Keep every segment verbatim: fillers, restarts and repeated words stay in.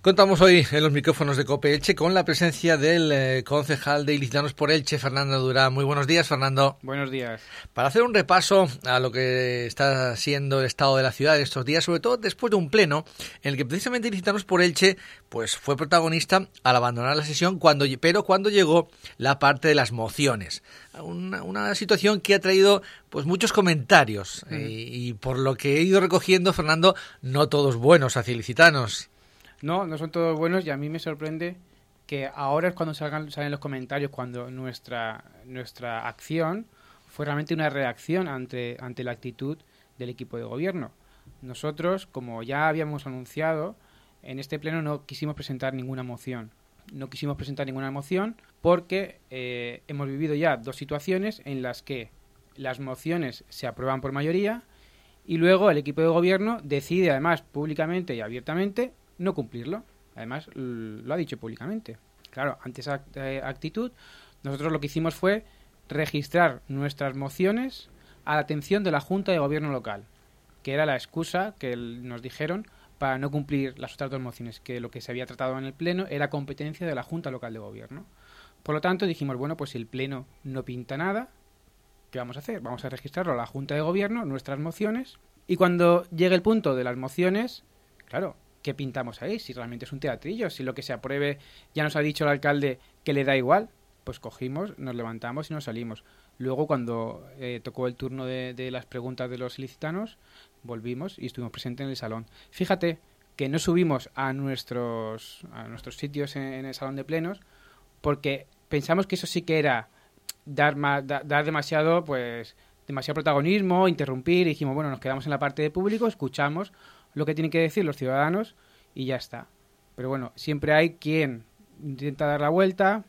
Contamos hoy en los micrófonos de COPE Elche con la presencia del eh, concejal de Ilicitanos por Elche, Fernando Durán. Muy buenos días, Fernando. Buenos días. Para hacer un repaso a lo que está siendo el estado de la ciudad estos días, sobre todo después de un pleno en el que precisamente Ilicitanos por Elche pues fue protagonista al abandonar la sesión, cuando, pero cuando llegó la parte de las mociones. Una, una situación que ha traído pues muchos comentarios mm. y, y por lo que he ido recogiendo, Fernando, no todos buenos hacia Ilicitanos. No, no son todos buenos y a mí me sorprende que ahora es cuando salgan, salen los comentarios, cuando nuestra nuestra acción fue realmente una reacción ante, ante la actitud del equipo de gobierno. Nosotros, como ya habíamos anunciado, en este pleno no quisimos presentar ninguna moción. No quisimos presentar ninguna moción porque eh, hemos vivido ya dos situaciones en las que las mociones se aprueban por mayoría y luego el equipo de gobierno decide, además, públicamente y abiertamente, no cumplirlo. Además, lo ha dicho públicamente. Claro, ante esa actitud, nosotros lo que hicimos fue registrar nuestras mociones a la atención de la Junta de Gobierno local, que era la excusa que nos dijeron para no cumplir las otras dos mociones, que lo que se había tratado en el Pleno era competencia de la Junta Local de Gobierno. Por lo tanto, dijimos, bueno, pues si el Pleno no pinta nada, ¿qué vamos a hacer? Vamos a registrarlo a la Junta de Gobierno, nuestras mociones, y cuando llegue el punto de las mociones, claro, ¿qué pintamos ahí? Si realmente es un teatrillo, si lo que se apruebe ya nos ha dicho el alcalde que le da igual, pues cogimos, nos levantamos y nos salimos. Luego, cuando eh, tocó el turno de, de las preguntas de los ilicitanos, volvimos y estuvimos presentes en el salón. Fíjate que no subimos a nuestros a nuestros sitios en, en el salón de plenos porque pensamos que eso sí que era dar, más, da, dar demasiado, pues, demasiado protagonismo, interrumpir, y dijimos, bueno, nos quedamos en la parte de público, escuchamos lo que tienen que decir los ciudadanos y ya está. Pero bueno, siempre hay quien intenta dar la vuelta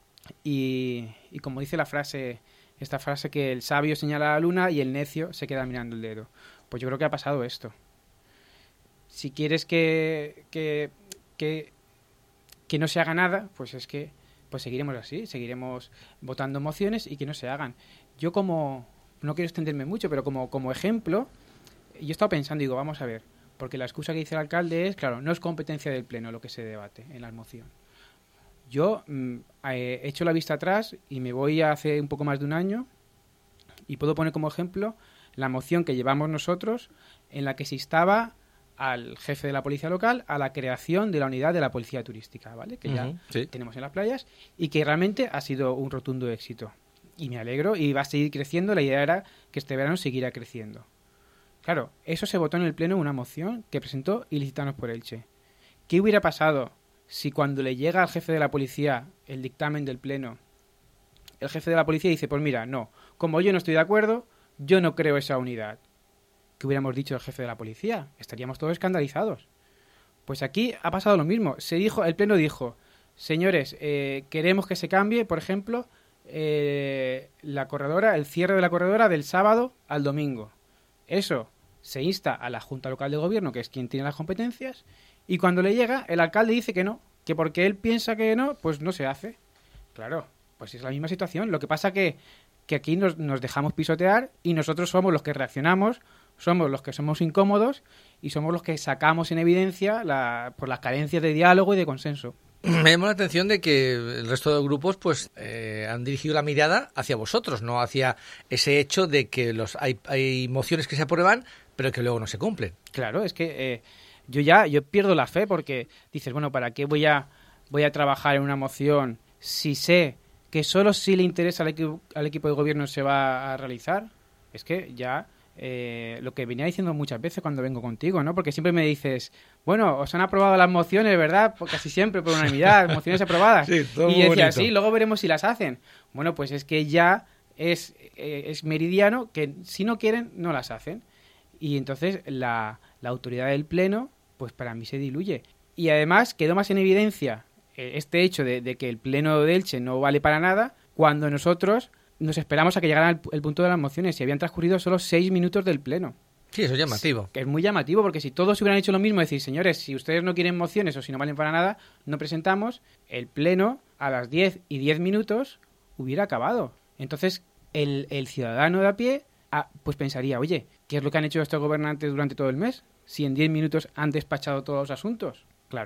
y, y como dice la frase, esta frase que el sabio señala a la luna y el necio se queda mirando el dedo. Pues yo creo que ha pasado esto. Si quieres que, que, que, que no se haga nada, pues es que pues seguiremos así, seguiremos votando mociones y que no se hagan. Yo como, no quiero extenderme mucho, pero como, como ejemplo, yo he estado pensando, digo, vamos a ver, porque la excusa que dice el alcalde es, claro, no es competencia del Pleno lo que se debate en la moción. Yo mm, he hecho la vista atrás y me voy a hace un poco más de un año y puedo poner como ejemplo la moción que llevamos nosotros en la que se instaba al jefe de la policía local a la creación de la unidad de la policía turística, ¿vale? Que ya uh-huh, sí. tenemos en las playas y que realmente ha sido un rotundo éxito. Y me alegro y va a seguir creciendo. La idea era que este verano seguirá creciendo. Claro, eso se votó en el Pleno, una moción que presentó Ilicitanos por Elche. ¿Qué hubiera pasado si cuando le llega al jefe de la policía el dictamen del Pleno, el jefe de la policía dice, pues mira, no, como yo no estoy de acuerdo, yo no creo esa unidad? ¿Qué hubiéramos dicho al jefe de la policía? Estaríamos todos escandalizados. Pues aquí ha pasado lo mismo. Se dijo, el Pleno dijo, señores, eh, queremos que se cambie, por ejemplo, eh, la corredora, el cierre de la corredora del sábado al domingo. Eso se insta a la Junta Local de Gobierno, que es quien tiene las competencias, y cuando le llega, el alcalde dice que no, que porque él piensa que no, pues no se hace. Claro, pues es la misma situación. Lo que pasa que, que aquí nos, nos dejamos pisotear y nosotros somos los que reaccionamos, somos los que somos incómodos y somos los que sacamos en evidencia la, por las carencias de diálogo y de consenso. Me llama la atención de que el resto de grupos pues eh, han dirigido la mirada hacia vosotros, no hacia ese hecho de que los hay, hay mociones que se aprueban, pero que luego no se cumplen. Claro, es que eh, yo ya yo pierdo la fe porque dices, bueno, ¿para qué voy a voy a trabajar en una moción si sé que solo si le interesa al, equi- al equipo de gobierno se va a realizar? Es que ya... Eh, lo que venía diciendo muchas veces cuando vengo contigo, ¿no? Porque siempre me dices, bueno, os han aprobado las mociones, ¿verdad? Pues casi siempre por unanimidad, mociones aprobadas. Sí, todo y decía, sí, luego veremos si las hacen. Bueno, pues es que ya es, eh, es meridiano que si no quieren, no las hacen. Y entonces la, la autoridad del Pleno, pues para mí se diluye. Y además quedó más en evidencia eh, este hecho de, de que el Pleno de Elche no vale para nada cuando nosotros... nos esperamos a que llegara el, el punto de las mociones y habían transcurrido solo seis minutos del Pleno. Sí, eso es llamativo. Que es muy llamativo porque si todos hubieran hecho lo mismo, decir, señores, si ustedes no quieren mociones o si no valen para nada, no presentamos, el Pleno a las diez y diez minutos hubiera acabado. Entonces, el, el ciudadano de a pie ah, pues pensaría, oye, ¿qué es lo que han hecho estos gobernantes durante todo el mes? Si en diez minutos han despachado todos los asuntos. Claro.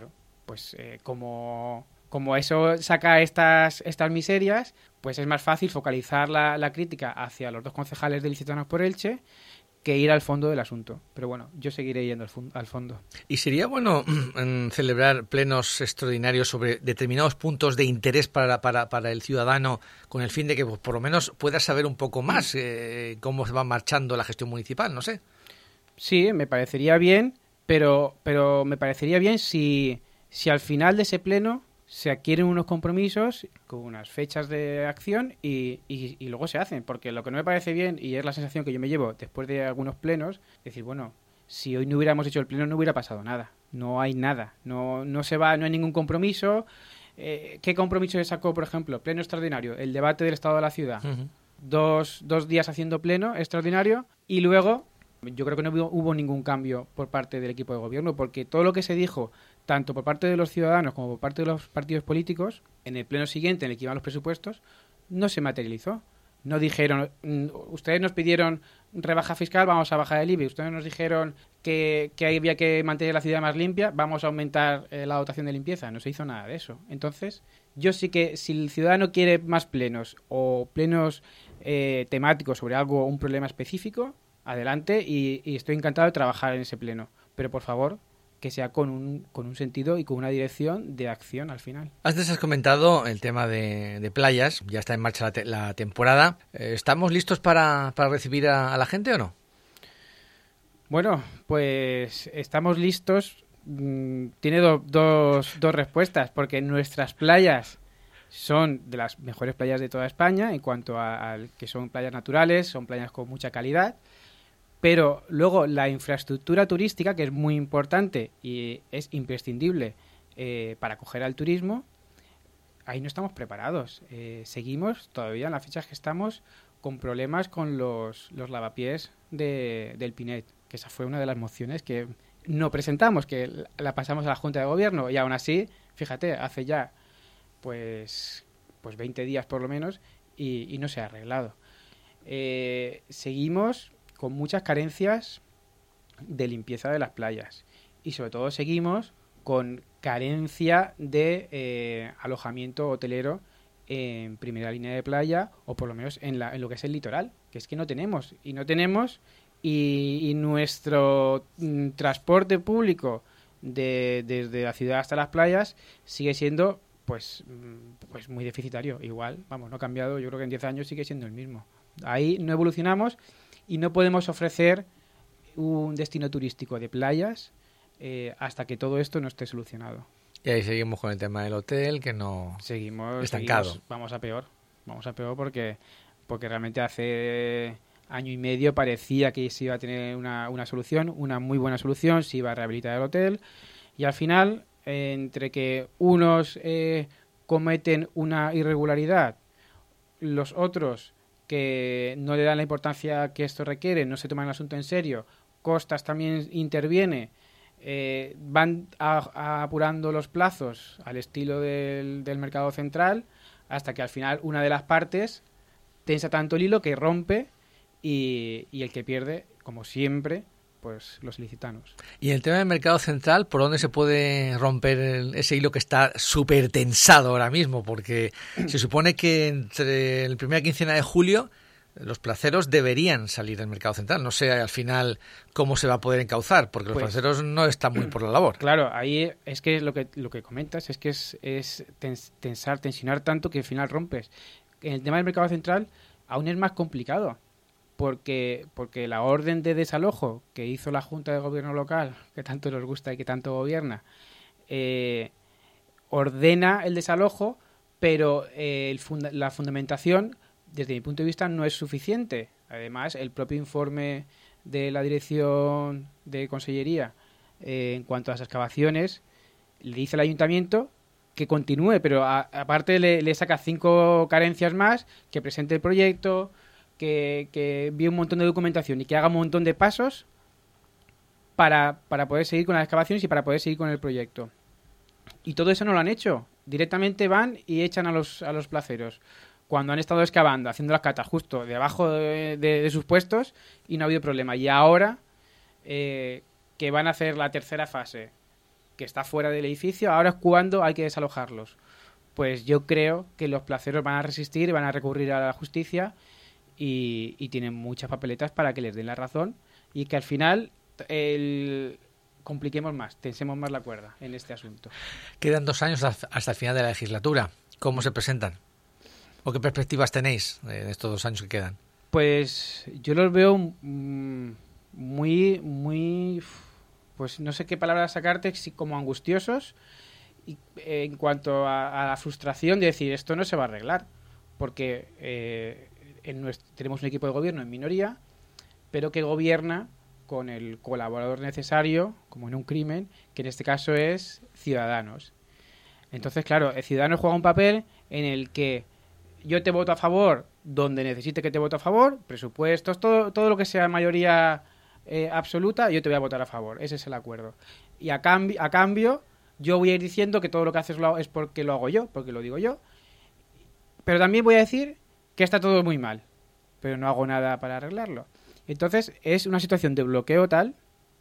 pues eh, como, como eso saca estas, estas miserias, pues es más fácil focalizar la, la crítica hacia los dos concejales de Ciudadanos por Elche que ir al fondo del asunto. Pero bueno, yo seguiré yendo al, fun- al fondo. ¿Y sería bueno mm, celebrar plenos extraordinarios sobre determinados puntos de interés para, para, para el ciudadano, con el fin de que pues, por lo menos pueda saber un poco más eh, cómo se va marchando la gestión municipal? No sé. Sí, me parecería bien, pero, pero me parecería bien si, si al final de ese pleno se adquieren unos compromisos con unas fechas de acción y, y, y luego se hacen. Porque lo que no me parece bien, y es la sensación que yo me llevo después de algunos plenos, es decir, bueno, si hoy no hubiéramos hecho el pleno no hubiera pasado nada. No hay nada. No, no se va, no hay ningún compromiso. Eh, ¿Qué compromiso se sacó, por ejemplo? Pleno extraordinario, el debate del estado de la ciudad. Uh-huh. Dos, dos días haciendo pleno extraordinario y luego yo creo que no hubo, hubo ningún cambio por parte del equipo de gobierno, porque todo lo que se dijo, tanto por parte de los ciudadanos como por parte de los partidos políticos, en el pleno siguiente, en el que iban los presupuestos, no se materializó. No dijeron, ustedes nos pidieron rebaja fiscal, vamos a bajar el I B I. Ustedes nos dijeron que, que había que mantener la ciudad más limpia, vamos a aumentar eh, la dotación de limpieza. No se hizo nada de eso. Entonces, yo sí que si el ciudadano quiere más plenos o plenos eh, temáticos sobre algo, un problema específico, adelante, y, y estoy encantado de trabajar en ese pleno. Pero, por favor, que sea con un, con un sentido y con una dirección de acción al final. Antes has comentado el tema de, de playas, ya está en marcha la, te, la temporada. ¿Estamos listos para, para recibir a, a la gente o no? Bueno, pues estamos listos. Mm, tiene do, dos, dos respuestas, porque nuestras playas son de las mejores playas de toda España en cuanto a, a que son playas naturales, son playas con mucha calidad. Pero luego la infraestructura turística, que es muy importante y es imprescindible eh, para acoger al turismo, ahí no estamos preparados. Eh, seguimos todavía en las fechas que estamos con problemas con los, los lavapiés de, del Pinet, que esa fue una de las mociones que no presentamos, que la pasamos a la Junta de Gobierno y aún así, fíjate, hace ya pues, pues veinte días por lo menos y, y no se ha arreglado. Eh, seguimos con muchas carencias de limpieza de las playas y sobre todo seguimos con carencia de eh, alojamiento hotelero en primera línea de playa o por lo menos en, la, en lo que es el litoral, que es que no tenemos y no tenemos y, y nuestro mm, transporte público de, desde la ciudad hasta las playas sigue siendo pues, pues muy deficitario, igual, vamos, no ha cambiado, yo creo que en diez años sigue siendo el mismo. Ahí no evolucionamos y no podemos ofrecer un destino turístico de playas eh, hasta que todo esto no esté solucionado. Y ahí seguimos con el tema del hotel, que no... Seguimos estancado. Seguimos, vamos a peor. Vamos a peor porque, porque realmente hace año y medio parecía que se iba a tener una, una solución, una muy buena solución, se iba a rehabilitar el hotel. Y al final, eh, entre que unos eh, cometen una irregularidad, los otros que no le dan la importancia que esto requiere, no se toman el asunto en serio, Costas también interviene, eh, van a, a apurando los plazos al estilo del, del mercado central, hasta que al final una de las partes tensa tanto el hilo que rompe y, y el que pierde, como siempre, pues los ilicitanos. Y en el tema del mercado central, ¿por dónde se puede romper el, ese hilo que está súper tensado ahora mismo? Porque se supone que entre la primera quincena de julio los placeros deberían salir del mercado central. No sé al final cómo se va a poder encauzar, porque los pues, placeros no están muy por la labor. Claro, ahí es que lo que lo que comentas es que es, es tensar, tensionar tanto que al final rompes. En el tema del mercado central aún es más complicado. Porque, porque la orden de desalojo que hizo la Junta de Gobierno local, que tanto nos gusta y que tanto gobierna, eh, ordena el desalojo, pero eh, el funda- la fundamentación, desde mi punto de vista, no es suficiente. Además, el propio informe de la Dirección de Consellería eh, en cuanto a las excavaciones le dice al Ayuntamiento que continúe, pero a, aparte le, le saca cinco carencias más, que presente el proyecto, que, que envíe un montón de documentación y que haga un montón de pasos para, para poder seguir con las excavaciones y para poder seguir con el proyecto. Y todo eso no lo han hecho. Directamente van y echan a los, a los placeros. Cuando han estado excavando, haciendo las catas justo debajo de, de, de sus puestos y no ha habido problema. Y ahora eh, que van a hacer la tercera fase que está fuera del edificio, ahora es cuando hay que desalojarlos. Pues yo creo que los placeros van a resistir y van a recurrir a la justicia y, y tienen muchas papeletas para que les den la razón y que al final el, compliquemos más, tensemos más la cuerda en este asunto. Quedan dos años hasta el final de la legislatura. ¿Cómo se presentan? ¿O qué perspectivas tenéis de estos dos años que quedan? Pues yo los veo mmm, muy, muy, pues no sé qué palabra sacarte, como angustiosos y, eh, en cuanto a, a la frustración de decir esto no se va a arreglar, porque eh, en nuestro, tenemos un equipo de gobierno en minoría, pero que gobierna con el colaborador necesario, como en un crimen, que en este caso es Ciudadanos. Entonces, claro, el Ciudadanos juega un papel en el que yo te voto a favor donde necesite que te vote a favor, presupuestos, todo, todo lo que sea mayoría eh, absoluta, yo te voy a votar a favor. Ese es el acuerdo. Y a, cambi- a cambio, yo voy a ir diciendo que todo lo que haces lo, es porque lo hago yo, porque lo digo yo. Pero también voy a decir que está todo muy mal, pero no hago nada para arreglarlo. Entonces, es una situación de bloqueo tal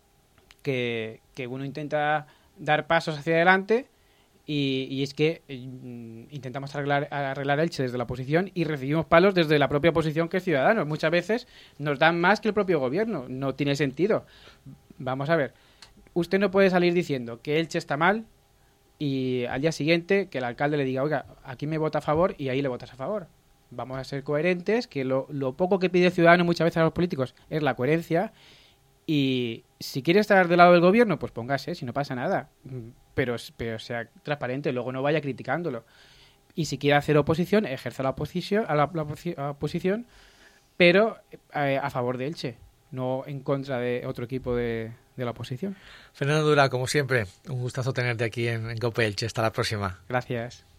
que, que uno intenta dar pasos hacia adelante. Y, y es que eh, intentamos arreglar, arreglar Elche desde la oposición y recibimos palos desde la propia oposición que Ciudadanos. Muchas veces nos dan más que el propio gobierno. No tiene sentido. Vamos a ver. Usted no puede salir diciendo que Elche está mal y al día siguiente que el alcalde le diga, oiga, aquí me vota a favor y ahí le votas a favor. Vamos a ser coherentes, que lo, lo poco que pide el ciudadano muchas veces a los políticos es la coherencia. Y si quiere estar del lado del gobierno, pues póngase, si no pasa nada. Pero, pero sea transparente, luego no vaya criticándolo. Y si quiere hacer oposición, ejerza la oposición, a la, la, la oposición, pero eh, a favor de Elche, no en contra de otro equipo de, de la oposición. Fernando Dura, como siempre, un gustazo tenerte aquí en, en COPE Elche. Hasta la próxima. Gracias.